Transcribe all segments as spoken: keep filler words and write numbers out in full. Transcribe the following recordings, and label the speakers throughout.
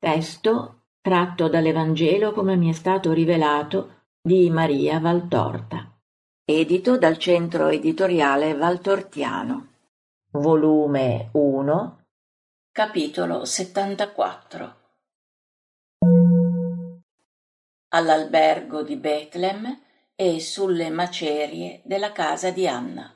Speaker 1: Testo tratto dall'Evangelo come mi è stato rivelato di Maria Valtorta. Edito dal Centro Editoriale Valtortiano. Volume uno, capitolo settantaquattro. All'albergo di Betlem e sulle macerie della casa di Anna.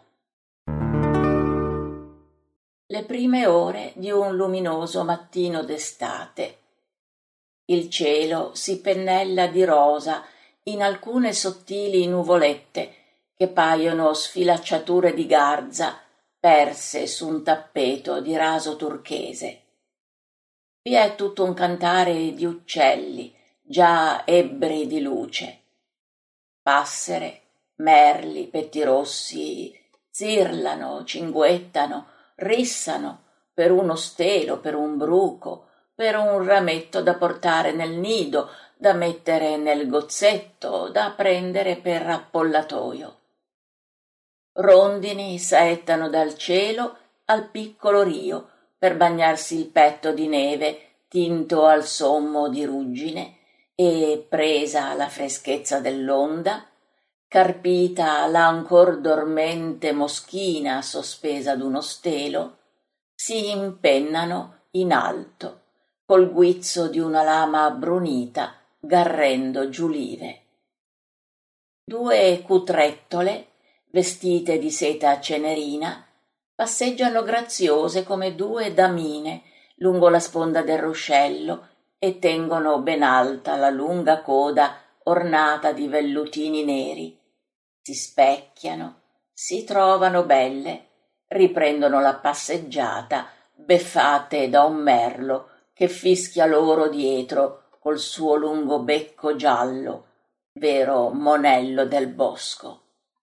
Speaker 1: Le prime ore di un luminoso mattino d'estate. Il cielo si pennella di rosa in alcune sottili nuvolette che paiono sfilacciature di garza perse su un tappeto di raso turchese. Vi è tutto un cantare di uccelli già ebbri di luce. Passere, merli, pettirossi zirlano, cinguettano, rissano per uno stelo, per un bruco, per un rametto da portare nel nido, da mettere nel gozzetto, da prendere per appollatoio. Rondini saettano dal cielo al piccolo rio per bagnarsi il petto di neve tinto al sommo di ruggine e, presa la freschezza dell'onda, carpita l'ancor dormente moschina sospesa d'uno stelo, si impennano in alto col guizzo di una lama brunita garrendo giulive. Due cutrettole, vestite di seta cenerina, passeggiano graziose come due damine lungo la sponda del ruscello e tengono ben alta la lunga coda ornata di vellutini neri. Si specchiano, si trovano belle, riprendono la passeggiata, beffate da un merlo che fischia loro dietro col suo lungo becco giallo, vero monello del bosco.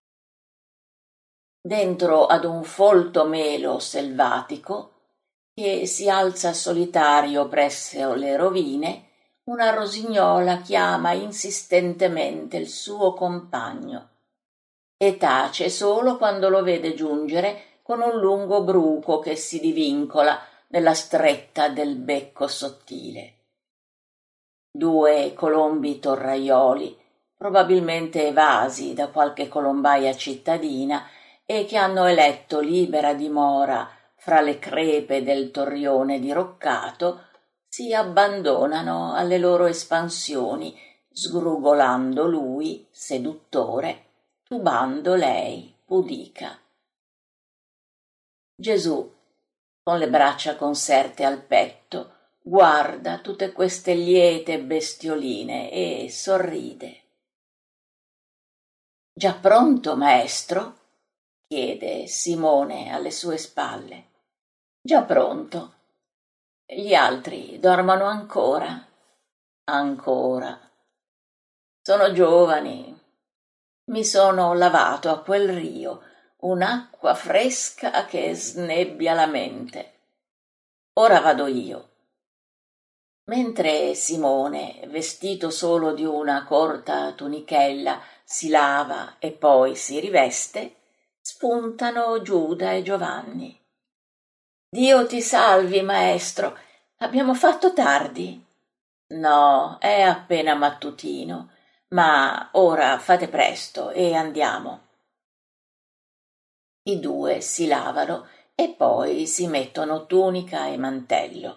Speaker 1: Dentro ad un folto melo selvatico, che si alza solitario presso le rovine, una rosignola chiama insistentemente il suo compagno e tace solo quando lo vede giungere con un lungo bruco che si divincola nella stretta del becco sottile. Due colombi torraioli, probabilmente evasi da qualche colombaia cittadina e che hanno eletto libera dimora fra le crepe del torrione diroccato, si abbandonano alle loro espansioni, sgrugolando lui, seduttore, tubando lei, pudica. Gesù, con le braccia conserte al petto, guarda tutte queste liete bestioline e sorride. «Già pronto, maestro?» chiede Simone alle sue spalle. «Già pronto. Gli altri dormono ancora?» «Ancora. Sono giovani. Mi sono lavato a quel rio, un'acqua fresca che snebbia la mente. Ora vado io». Mentre Simone, vestito solo di una corta tunichella, si lava e poi si riveste, spuntano Giuda e Giovanni. «Dio ti salvi, maestro, abbiamo fatto tardi?» «No, è appena mattutino, ma ora fate presto e andiamo». I due si lavano e poi si mettono tunica e mantello.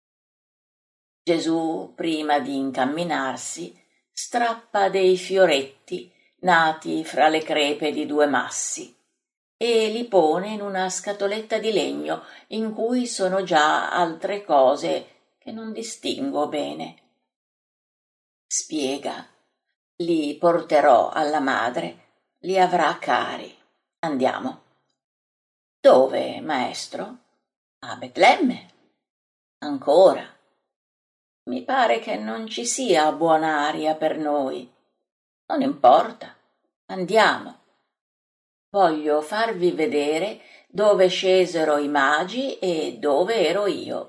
Speaker 1: Gesù, prima di incamminarsi, strappa dei fioretti nati fra le crepe di due massi e li pone in una scatoletta di legno in cui sono già altre cose che non distingo bene. Spiega: «Li porterò alla madre, li avrà cari. Andiamo». «Dove, maestro?» «A Betlemme». «Ancora? Mi pare che non ci sia buon'aria per noi». «Non importa, andiamo. Voglio farvi vedere dove scesero i magi e dove ero io».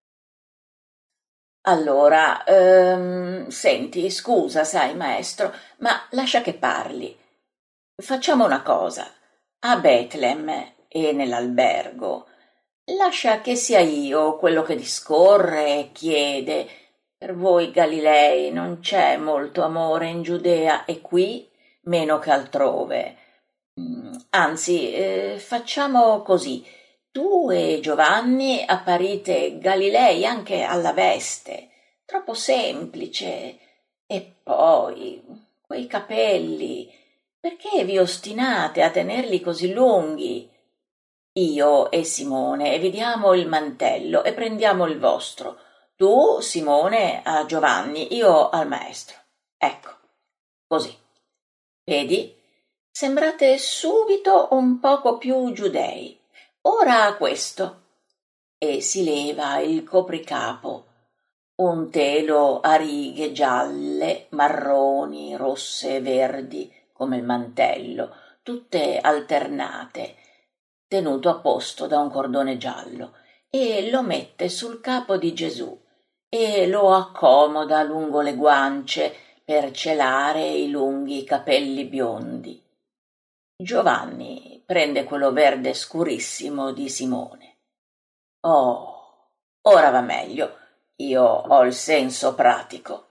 Speaker 1: «Allora, ehm, senti, scusa, sai, maestro, ma lascia che parli. Facciamo una cosa. A Betlem e nell'albergo lascia che sia io quello che discorre e chiede, Per voi Galilei non c'è molto amore in Giudea e qui meno che altrove. Anzi, eh, facciamo così. Tu e Giovanni apparite Galilei anche alla veste. Troppo semplice. E poi, quei capelli. Perché vi ostinate a tenerli così lunghi? Io e Simone vediamo il mantello e prendiamo il vostro. Tu, Simone, a Giovanni, io al maestro. Ecco, così. Vedi? Sembrate subito un poco più giudei. Ora questo. E si leva il copricapo, un telo a righe gialle, marroni, rosse e verdi, come il mantello, tutte alternate, tenuto a posto da un cordone giallo, e lo mette sul capo di Gesù e lo accomoda lungo le guance per celare i lunghi capelli biondi. Giovanni prende quello verde scurissimo di Simone. Oh, ora va meglio. Io ho il senso pratico.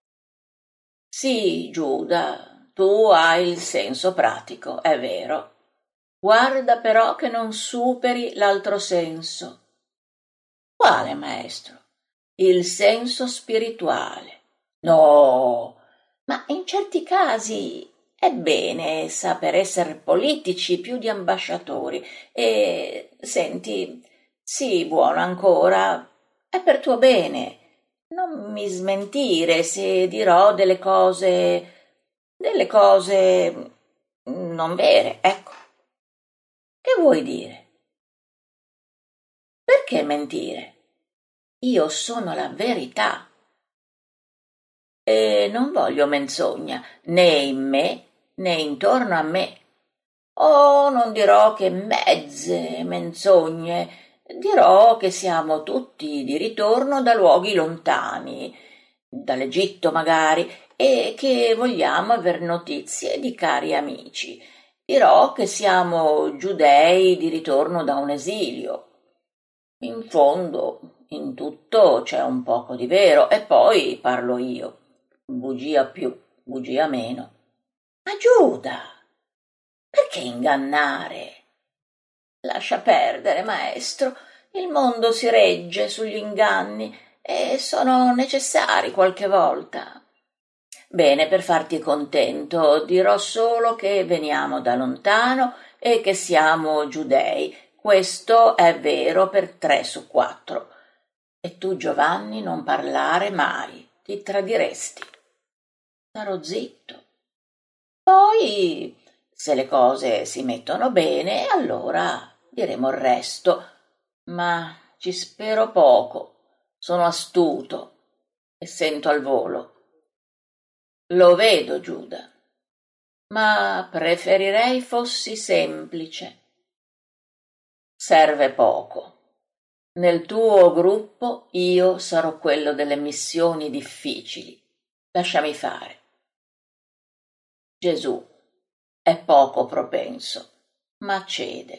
Speaker 1: Sì, Giuda, tu hai il senso pratico, è vero. Guarda però che non superi l'altro senso. Quale, maestro? Il senso spirituale. No, ma in certi casi è bene saper essere politici più di ambasciatori. E, senti, sii buono ancora, è per tuo bene. Non mi smentire se dirò delle cose, delle cose non vere, ecco. Che vuoi dire? Perché mentire? Io sono la verità. E non voglio menzogna, né in me, né intorno a me. Oh, non dirò che mezze menzogne, dirò che siamo tutti di ritorno da luoghi lontani, dall'Egitto magari, e che vogliamo aver notizie di cari amici. Dirò che siamo giudei di ritorno da un esilio. In fondo, in tutto c'è un poco di vero, e poi parlo io. Bugia più, bugia meno. Ma Giuda, perché ingannare? Lascia perdere, maestro, il mondo si regge sugli inganni e sono necessari qualche volta. Bene, per farti contento, dirò solo che veniamo da lontano e che siamo giudei. Questo è vero per tre su quattro. E tu, Giovanni, non parlare mai, ti tradiresti. Starò zitto. Poi, se le cose si mettono bene, allora diremo il resto. Ma ci spero poco. Sono astuto e sento al volo. Lo vedo, Giuda, ma preferirei fossi semplice. Serve poco. Nel tuo gruppo io sarò quello delle missioni difficili. Lasciami fare. Gesù è poco propenso, ma cede.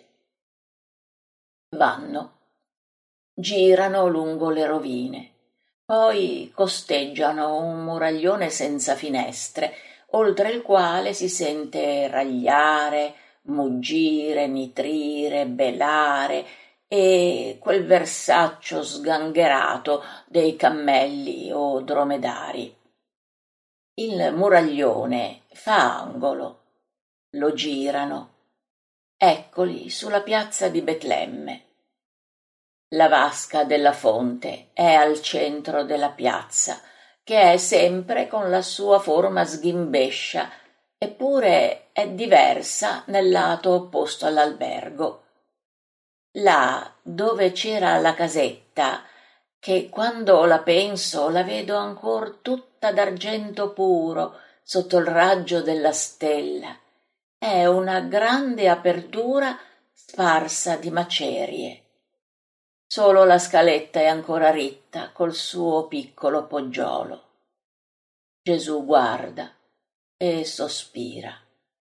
Speaker 1: Vanno, girano lungo le rovine, poi costeggiano un muraglione senza finestre, oltre il quale si sente ragliare, muggire, nitrire, belare e quel versaccio sgangherato dei cammelli o dromedari. Il muraglione fa angolo, lo girano. Eccoli sulla piazza di Betlemme. La vasca della fonte è al centro della piazza, che è sempre con la sua forma sghimbescia, eppure è diversa nel lato opposto all'albergo. Là dove c'era la casetta, che quando la penso la vedo ancor tutta d'argento puro sotto il raggio della stella, è una grande apertura sparsa di macerie. Solo la scaletta è ancora ritta col suo piccolo poggiolo. Gesù guarda e sospira.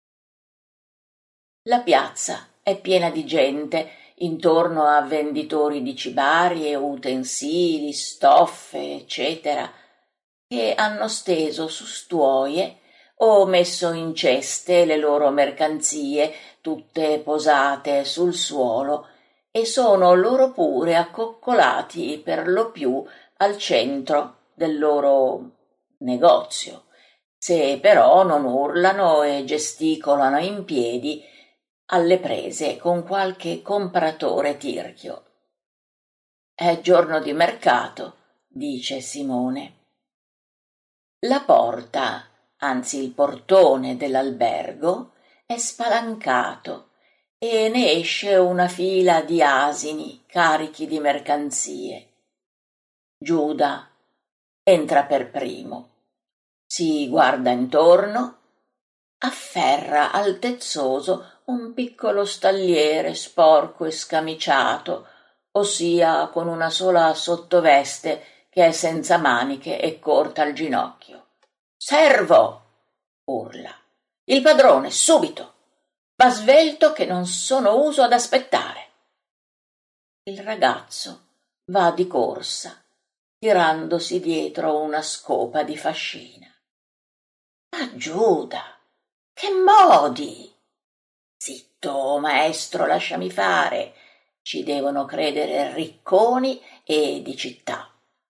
Speaker 1: La piazza è piena di gente intorno a venditori di cibarie, utensili, stoffe, eccetera. che hanno steso su stuoie o messo in ceste le loro mercanzie, tutte posate sul suolo, e sono loro pure accoccolati per lo più al centro del loro negozio, se però non urlano e gesticolano in piedi alle prese con qualche compratore tirchio. È giorno di mercato, dice Simone. La porta, anzi il portone dell'albergo, è spalancato e ne esce una fila di asini carichi di mercanzie. Giuda entra per primo, si guarda intorno, afferra altezzoso un piccolo stalliere sporco e scamiciato, ossia con una sola sottoveste che è senza maniche e corta al ginocchio. «Servo!» urla. «Il padrone, subito! Va svelto che non sono uso ad aspettare!» Il ragazzo va di corsa, tirandosi dietro una scopa di fascina. «Ma Giuda, che modi!» «Zitto, maestro, lasciami fare, ci devono credere ricconi e di città!»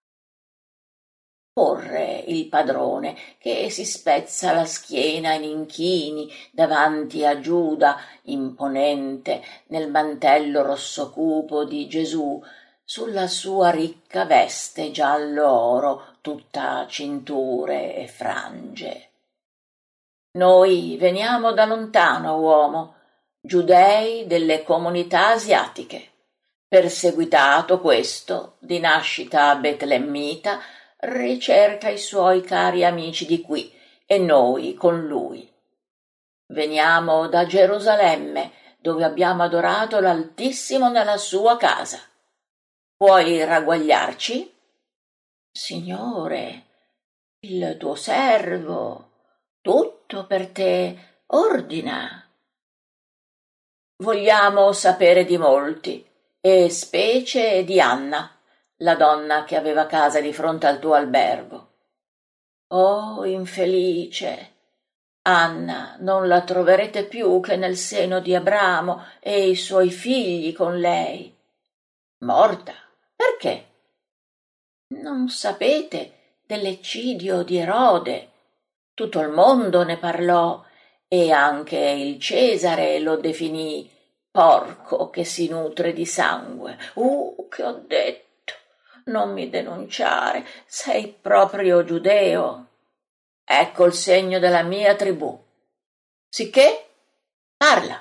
Speaker 1: Corre il padrone, che si spezza la schiena in inchini davanti a Giuda, imponente nel mantello rosso cupo di Gesù, sulla sua ricca veste giallo oro, tutta cinture e frange. «Noi veniamo da lontano, uomo, giudei delle comunità asiatiche. Perseguitato questo, di nascita betlemmita, ricerca i suoi cari amici di qui e noi con lui. Veniamo da Gerusalemme, dove abbiamo adorato l'Altissimo nella sua casa. Puoi ragguagliarci?» «Signore, il tuo servo, tutto per te ordina.» «Vogliamo sapere di molti, e specie di Anna, la donna che aveva casa di fronte al tuo albergo.» «Oh, infelice! Anna non la troverete più che nel seno di Abramo e i suoi figli con lei.» «Morta? Perché?» «Non sapete dell'eccidio di Erode? Tutto il mondo ne parlò e anche il Cesare lo definì porco che si nutre di sangue.» «Uh, che ho detto! Non mi denunciare, sei proprio giudeo. Ecco il segno della mia tribù. Sicché parla.»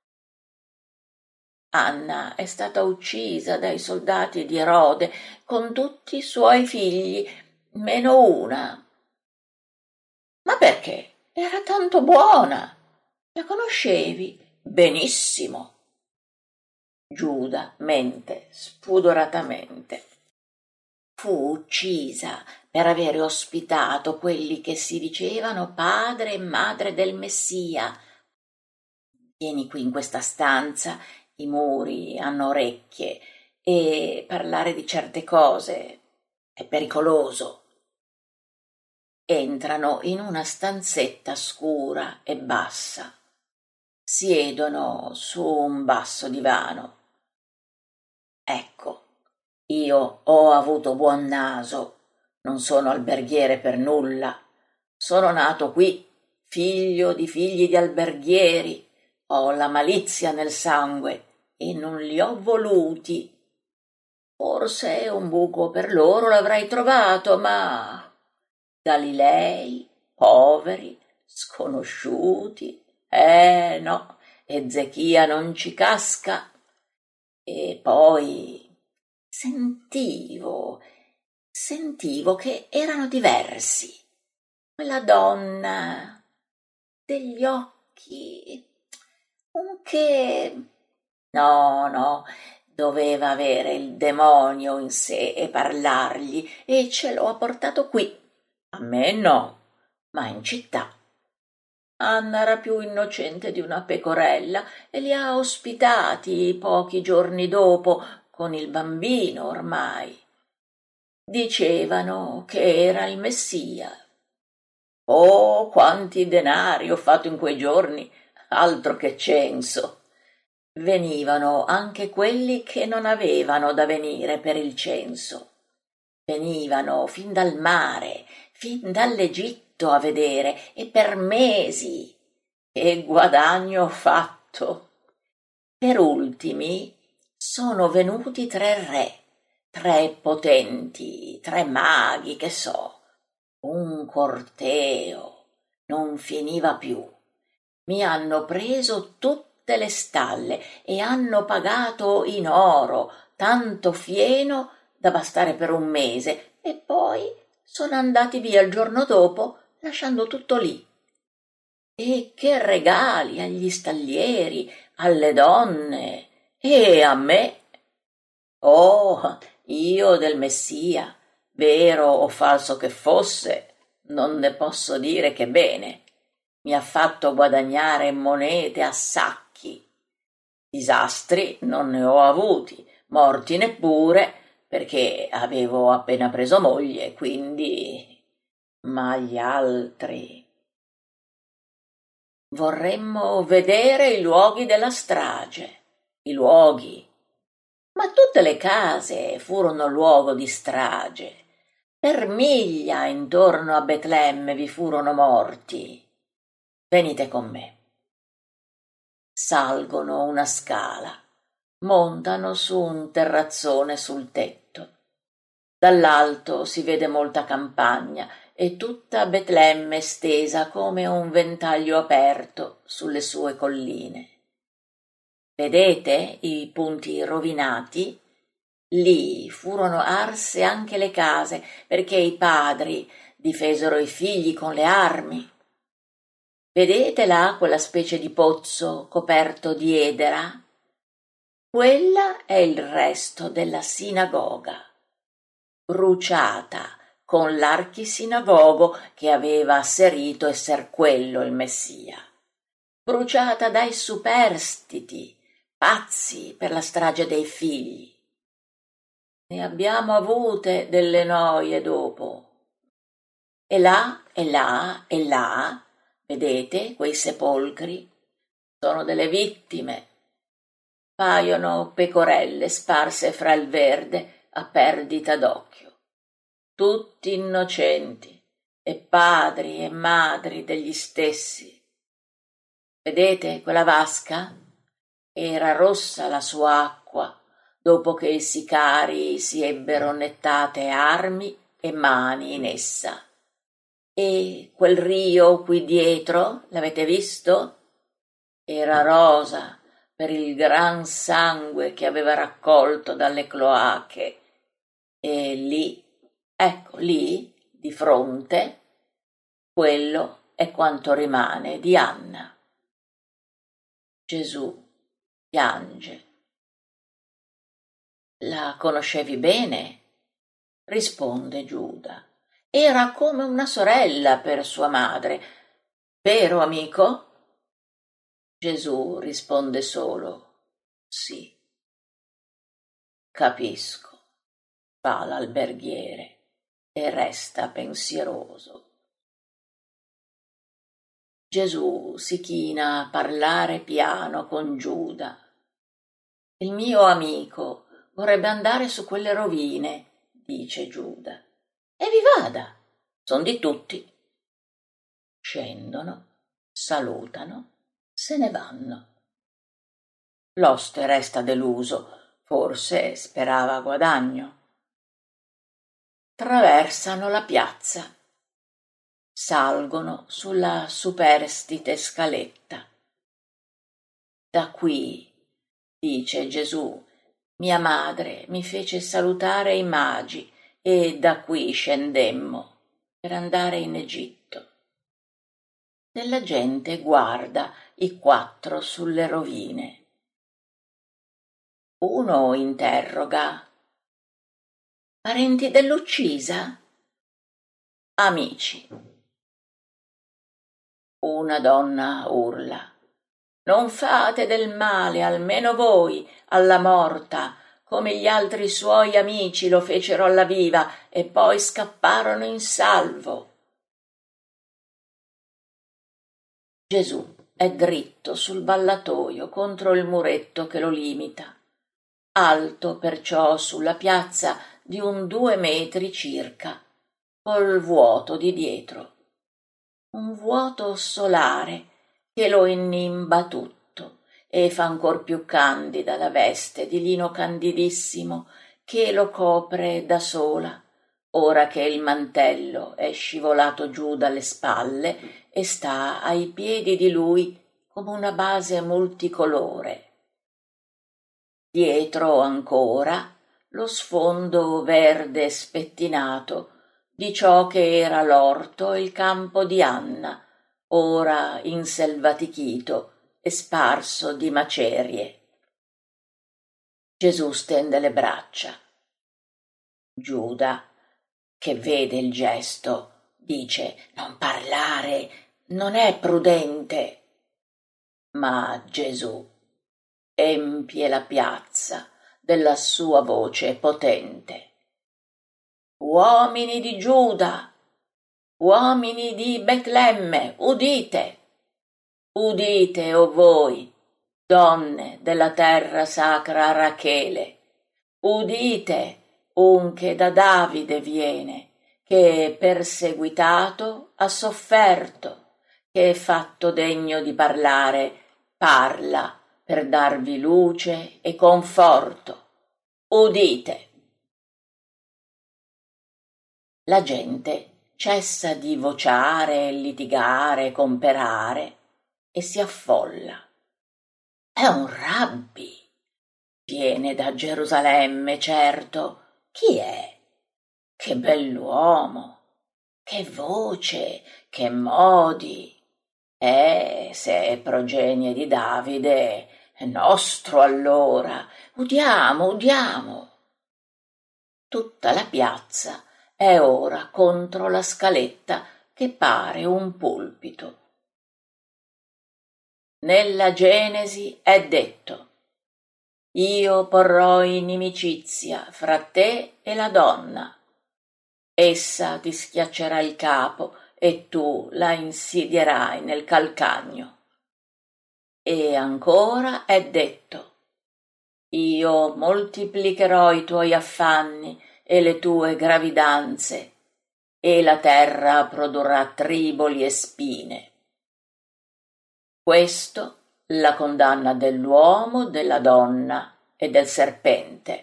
Speaker 1: «Anna è stata uccisa dai soldati di Erode con tutti i suoi figli, meno una.» «Ma perché? Era tanto buona. La conoscevi?» «Benissimo.» Giuda mente spudoratamente. «Fu uccisa per avere ospitato quelli che si dicevano padre e madre del Messia. Vieni qui in questa stanza, i muri hanno orecchie e parlare di certe cose è pericoloso.» Entrano in una stanzetta scura e bassa. Siedono su un basso divano. «Ecco, io ho avuto buon naso, non sono alberghiere per nulla. Sono nato qui, figlio di figli di alberghieri. Ho la malizia nel sangue e non li ho voluti. Forse un buco per loro l'avrei trovato, ma Galilei, poveri, sconosciuti, eh no, Ezechia non ci casca. E poi sentivo, sentivo che erano diversi. Quella donna, degli occhi, un che... No, no, doveva avere il demonio in sé e parlargli, e ce l'ho portato qui. A me no, ma in città. Anna era più innocente di una pecorella e li ha ospitati pochi giorni dopo, con il bambino ormai. Dicevano che era il Messia. Oh, quanti denari ho fatto in quei giorni, altro che censo. Venivano anche quelli che non avevano da venire per il censo. Venivano fin dal mare, fin dall'Egitto a vedere, e per mesi. Che guadagno ho fatto! Per ultimi sono venuti tre re, tre potenti, tre maghi, che so. Un corteo, non finiva più. Mi hanno preso tutte le stalle e hanno pagato in oro tanto fieno da bastare per un mese, e poi sono andati via il giorno dopo lasciando tutto lì. E che regali agli stallieri, alle donne e a me! Oh, io del Messia, vero o falso che fosse, non ne posso dire che bene. Mi ha fatto guadagnare monete a sacchi. Disastri non ne ho avuti, morti neppure, perché avevo appena preso moglie, quindi... Ma gli altri... Vorremmo vedere i luoghi della strage, i luoghi. Ma tutte le case furono luogo di strage. Per miglia intorno a Betlemme vi furono morti. Venite con me. Salgono una scala, montano su un terrazzone sul tetto. Dall'alto si vede molta campagna e tutta Betlemme stesa come un ventaglio aperto sulle sue colline. Vedete i punti rovinati? Lì furono arse anche le case, perché i padri difesero i figli con le armi. Vedete là quella specie di pozzo coperto di edera? Quella è il resto della sinagoga, bruciata con l'archisinagogo che aveva asserito esser quello il Messia, bruciata dai superstiti, pazzi per la strage dei figli. Ne abbiamo avute delle noie dopo. E là, e là, e là, vedete quei sepolcri? Sono delle vittime. Paiono pecorelle sparse fra il verde a perdita d'occhio. Tutti innocenti, e padri e madri degli stessi. Vedete quella vasca? Era rossa la sua acqua, dopo che i sicari si ebbero nettate armi e mani in essa. E quel rio qui dietro, l'avete visto? Era rosa per il gran sangue che aveva raccolto dalle cloache. E lì, ecco lì, di fronte, quello è quanto rimane di Anna. Gesù piange. La conoscevi bene? Risponde Giuda. Era come una sorella per sua madre. Vero, amico? Gesù risponde solo sì. Capisco, fa l'alberghiere e resta pensieroso. Gesù si china a parlare piano con Giuda. Il mio amico vorrebbe andare su quelle rovine, dice Giuda. E vi vada, son di tutti. Scendono, salutano, se ne vanno. L'oste resta deluso, forse sperava guadagno. Traversano la piazza, salgono sulla superstite scaletta. Da qui, dice Gesù, mia madre mi fece salutare i magi e da qui scendemmo per andare in Egitto. E la gente guarda i quattro sulle rovine. Uno interroga: parenti dell'uccisa? Amici. Una donna urla: non fate del male almeno voi alla morta come gli altri suoi amici lo fecero alla viva e poi scapparono in salvo. Gesù è dritto sul ballatoio contro il muretto che lo limita, alto perciò sulla piazza di un due metri circa, col vuoto di dietro, un vuoto solare che lo innimba tutto e fa ancor più candida la veste di lino candidissimo che lo copre da sola, ora che il mantello è scivolato giù dalle spalle e sta ai piedi di lui come una base multicolore. Dietro ancora lo sfondo verde spettinato di ciò che era l'orto e il campo di Anna, ora inselvatichito e sparso di macerie. Gesù stende le braccia. Giuda, che vede il gesto, dice: non parlare, non è prudente. Ma Gesù empie la piazza della sua voce potente. Uomini di Giuda, uomini di Betlemme, udite! Udite, o voi, donne della terra sacra Rachele, udite, un che da Davide viene, che perseguitato ha sofferto, che fatto degno di parlare, parla per darvi luce e conforto. Udite! La gente cessa di vociare e litigare, comperare, e si affolla. È un rabbi, viene da Gerusalemme, certo. Chi è? Che bell'uomo, che voce, che modi. Eh, se è progenie di Davide, è nostro allora. Udiamo, udiamo. Tutta la piazza è ora contro la scaletta che pare un pulpito. Nella Genesi è detto: io porrò inimicizia fra te e la donna. Essa ti schiaccerà il capo e tu la insidierai nel calcagno. E ancora è detto: io moltiplicherò i tuoi affanni e le tue gravidanze, e la terra produrrà triboli e spine. Questo la condanna dell'uomo, della donna e del serpente.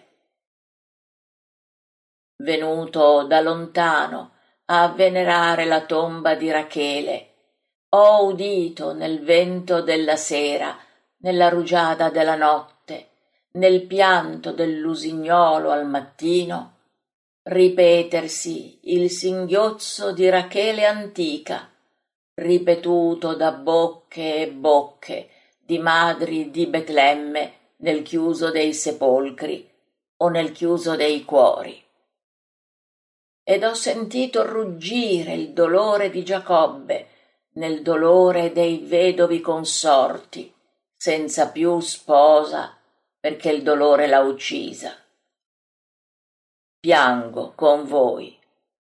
Speaker 1: Venuto da lontano a venerare la tomba di Rachele, ho udito nel vento della sera, nella rugiada della notte, nel pianto dell'usignolo al mattino, ripetersi il singhiozzo di Rachele antica, ripetuto da bocche e bocche di madri di Betlemme nel chiuso dei sepolcri o nel chiuso dei cuori. Ed ho sentito ruggire il dolore di Giacobbe nel dolore dei vedovi consorti, senza più sposa, perché il dolore l'ha uccisa. Piango con voi.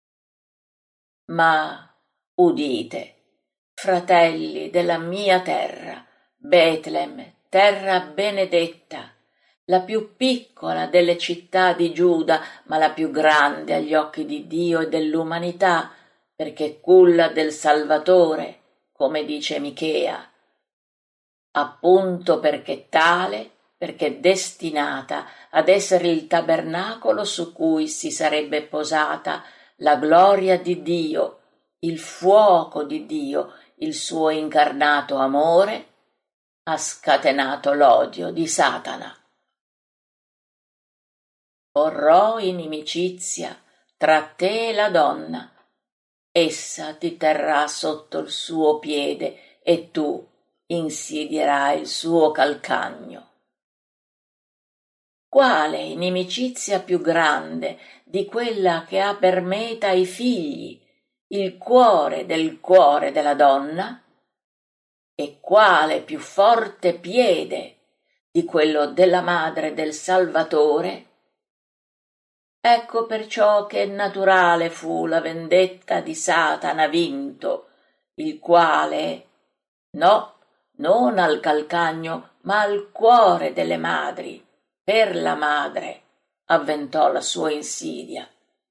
Speaker 1: Ma udite, fratelli della mia terra, Betlem, terra benedetta, la più piccola delle città di Giuda, ma la più grande agli occhi di Dio e dell'umanità, perché culla del Salvatore, come dice Michea, appunto perché tale, perché destinata ad essere il tabernacolo su cui si sarebbe posata la gloria di Dio, il fuoco di Dio, il suo incarnato amore, ha scatenato l'odio di Satana. Porrò inimicizia tra te e la donna, essa ti terrà sotto il suo piede e tu insidierai il suo calcagno. Quale inimicizia più grande di quella che ha per meta i figli, il cuore del cuore della donna? E quale più forte piede di quello della madre del Salvatore, Ecco perciò che naturale fu la vendetta di Satana vinto, il quale, no, non al calcagno, ma al cuore delle madri, per la madre, avventò la sua insidia.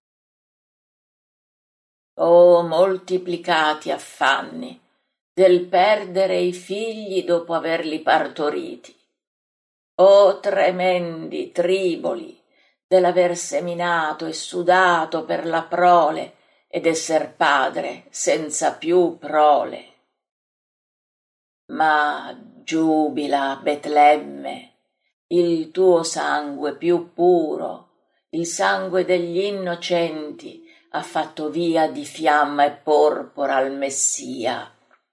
Speaker 1: Oh, moltiplicati affanni del perdere i figli dopo averli partoriti! Oh, tremendi triboli dell'aver seminato e sudato per la prole ed esser padre senza più prole! Ma giubila, Betlemme, il tuo sangue più puro, il sangue degli innocenti, ha fatto via di fiamma e porpora al Messia.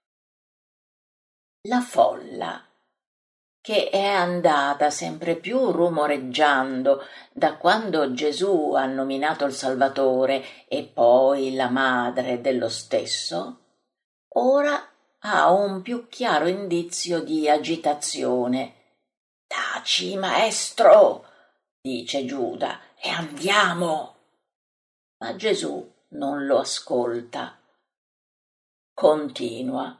Speaker 1: La folla, che è andata sempre più rumoreggiando da quando Gesù ha nominato il Salvatore e poi la madre dello stesso, ora ha un più chiaro indizio di agitazione. «Taci, maestro!» dice Giuda, «e andiamo!» Ma Gesù non lo ascolta. Continua.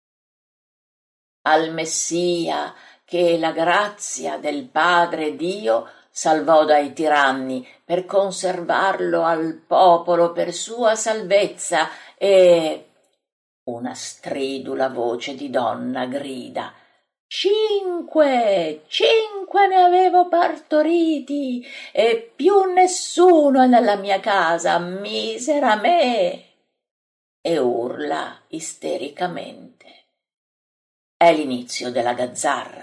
Speaker 1: Al Messia che la grazia del Padre Dio salvò dai tiranni per conservarlo al popolo per sua salvezza e... Una stridula voce di donna grida: Cinque, cinque ne avevo partoriti e più nessuno nella mia casa, misera me! E urla istericamente. È l'inizio della gazzarra.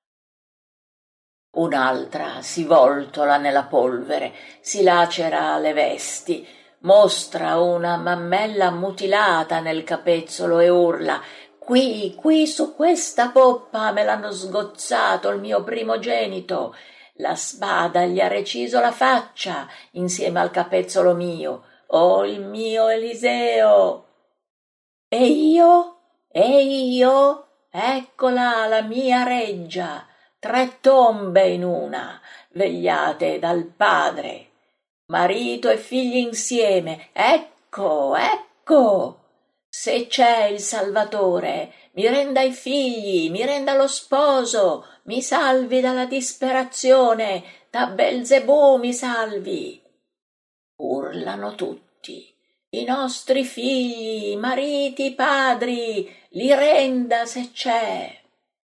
Speaker 1: Un'altra si voltola nella polvere, si lacera le vesti, mostra una mammella mutilata nel capezzolo e urla: «Qui, qui su questa poppa me l'hanno sgozzato il mio primogenito! La spada gli ha reciso la faccia insieme al capezzolo mio! Oh, il mio Eliseo!» «E io? E io? Eccola la mia reggia! Tre tombe in una, vegliate dal padre! Marito e figli insieme, ecco, ecco! Se c'è il Salvatore, mi renda i figli, mi renda lo sposo, mi salvi dalla disperazione, da Belzebù mi salvi!» Urlano tutti. «I nostri figli, mariti, padri, li renda se c'è!»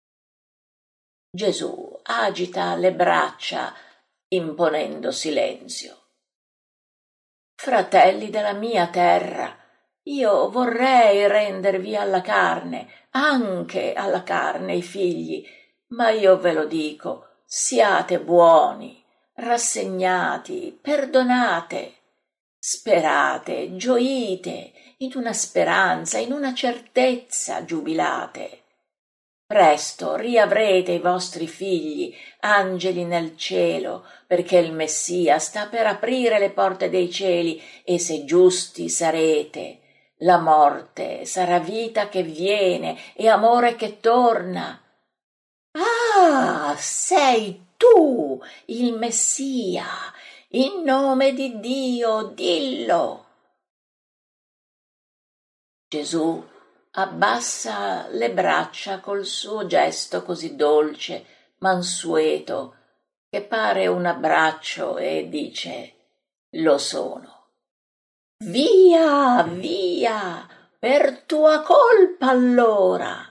Speaker 1: Gesù agita le braccia imponendo silenzio. «Fratelli della mia terra, io vorrei rendervi alla carne, anche alla carne i figli, ma io ve lo dico, siate buoni, rassegnati, perdonate, sperate, gioite, in una speranza, in una certezza giubilate. Presto riavrete i vostri figli, angeli nel cielo, perché il Messia sta per aprire le porte dei cieli e se giusti sarete, la morte sarà vita che viene e amore che torna. Ah, sei tu il Messia! In nome di Dio, dillo!» Gesù abbassa le braccia col suo gesto così dolce, mansueto, che pare un abbraccio e dice: «Lo sono. Via, via, per tua colpa allora!»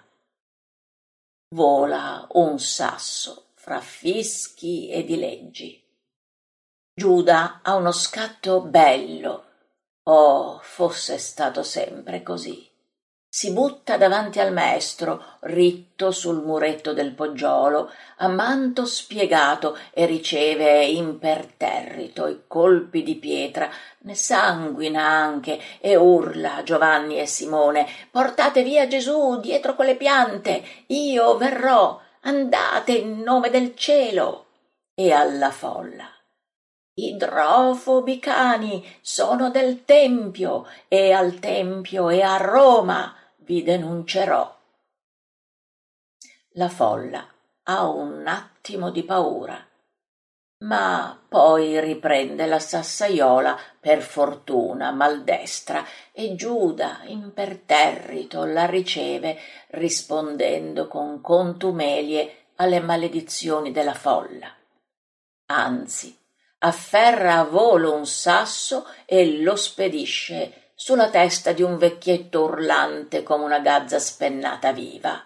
Speaker 1: Vola un sasso fra fischi e dileggi. Giuda ha uno scatto bello. Oh, fosse stato sempre così. Si butta davanti al maestro, ritto sul muretto del poggiolo, a manto spiegato, e riceve imperterrito i colpi di pietra, ne sanguina anche, e urla a Giovanni e Simone: «Portate via Gesù dietro quelle piante, io verrò, andate in nome del cielo!» E alla folla: «Idrofobi cani, sono del Tempio, e al Tempio e a Roma vi denuncerò!» La folla ha un attimo di paura. ma poi riprende la sassaiola per fortuna maldestra e Giuda imperterrito la riceve rispondendo con contumelie alle maledizioni della folla. Anzi, afferra a volo un sasso e lo spedisce sulla testa di un vecchietto urlante come una gazza spennata viva.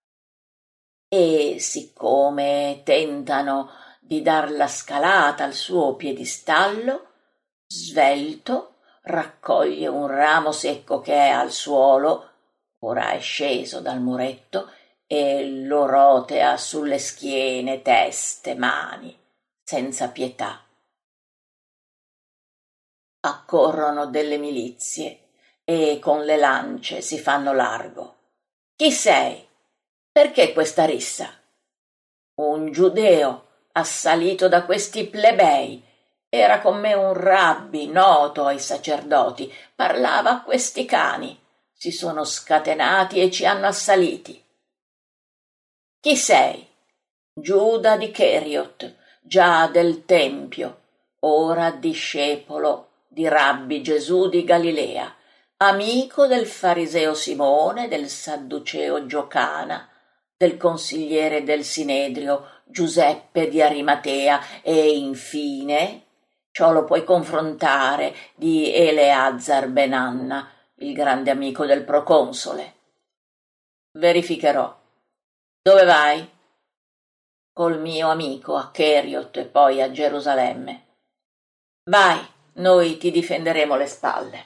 Speaker 1: E siccome tentano di dar la scalata al suo piedistallo, svelto raccoglie un ramo secco che è al suolo, ora è sceso dal muretto, e lo rotea sulle schiene, teste, mani, senza pietà. Accorrono delle milizie e con le lance si fanno largo. Chi sei? Perché questa rissa? Un giudeo assalito da questi plebei. Era con me un rabbi noto ai sacerdoti, parlava a questi cani. Si sono scatenati e ci hanno assaliti. Chi sei? Giuda di Cheriot, già del Tempio, ora discepolo di Rabbi Gesù di Galilea, amico del fariseo Simone, del sadduceo Giocana, del consigliere del Sinedrio Giuseppe di Arimatea e infine, ciò lo puoi confrontare, di Eleazar ben Anna, il grande amico del proconsole. Verificherò. Dove vai? Col mio amico a Cheriot e poi a Gerusalemme. Vai, noi ti difenderemo le spalle.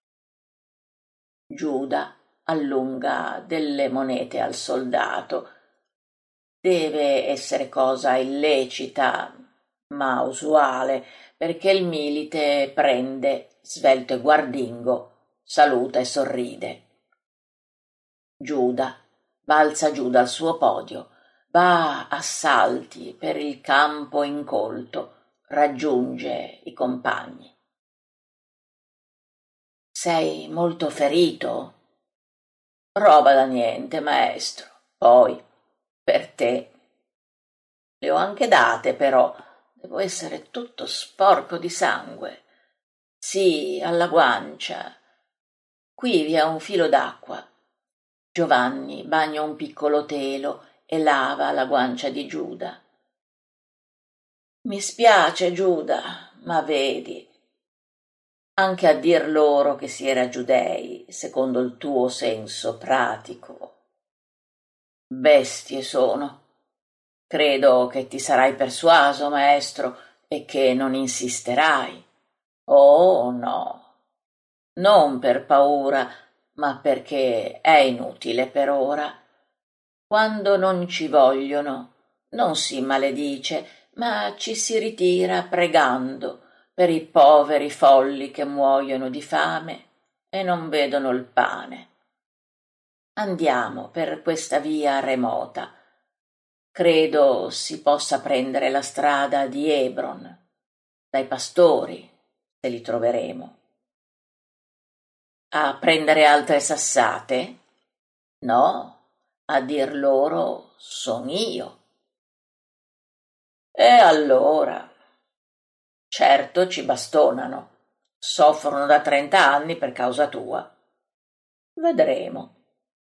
Speaker 1: Giuda allunga delle monete al soldato. Deve essere cosa illecita, ma usuale, perché il milite prende, svelto e guardingo, saluta e sorride. Giuda balza giù dal suo podio, va a salti per il campo incolto, raggiunge i compagni. Sei molto ferito? Roba da niente, maestro. Poi, per te. Le ho anche date, però. Devo essere tutto sporco di sangue. Sì, alla guancia. Qui vi è un filo d'acqua. Giovanni bagna un piccolo telo e lava la guancia di Giuda. Mi spiace, Giuda, ma vedi, anche a dir loro che si era giudei, secondo il tuo senso pratico. Bestie sono. Credo che ti sarai persuaso, maestro, e che non insisterai. Oh, no, non per paura, ma perché è inutile per ora. Quando non ci vogliono, non si maledice, ma ci si ritira pregando per i poveri folli che muoiono di fame e non vedono il pane. Andiamo per questa via remota. Credo si possa prendere la strada di Hebron, dai pastori, se li troveremo. A prendere altre sassate? No, a dir loro son io. E allora? Certo ci bastonano. Soffrono da trenta anni per causa tua. Vedremo.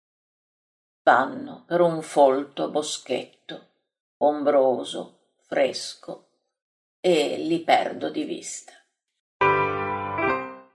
Speaker 1: Vanno per un folto boschetto, ombroso, fresco, e li perdo di vista.